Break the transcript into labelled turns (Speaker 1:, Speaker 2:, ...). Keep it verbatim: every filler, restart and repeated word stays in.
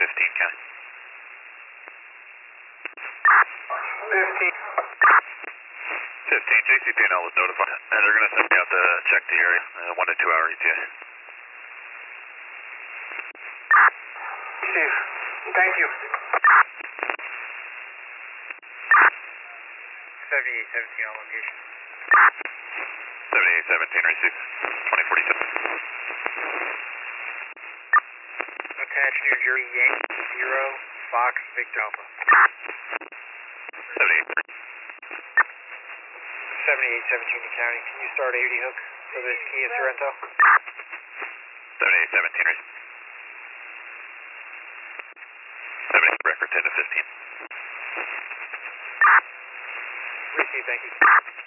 Speaker 1: fifteen County.
Speaker 2: fifteen.
Speaker 1: fifteen, J C P and L was notified, and they're going to send me out to check the area, uh, one to two hour E T A.
Speaker 2: Chief, thank you.
Speaker 3: seventy-eight seventeen on location.
Speaker 1: seventy-eight seventeen received, twenty forty-seven.
Speaker 3: Attach New Jersey Yankee zero, Fox Victor Alpha.
Speaker 1: seventy-eight.
Speaker 3: seventy-eight seventeen to County. Can you start a duty hook for this Kia Sorento?
Speaker 1: seventy-eight seventeen received. seventy-eight record ten to fifteen.
Speaker 3: Receive, thank you.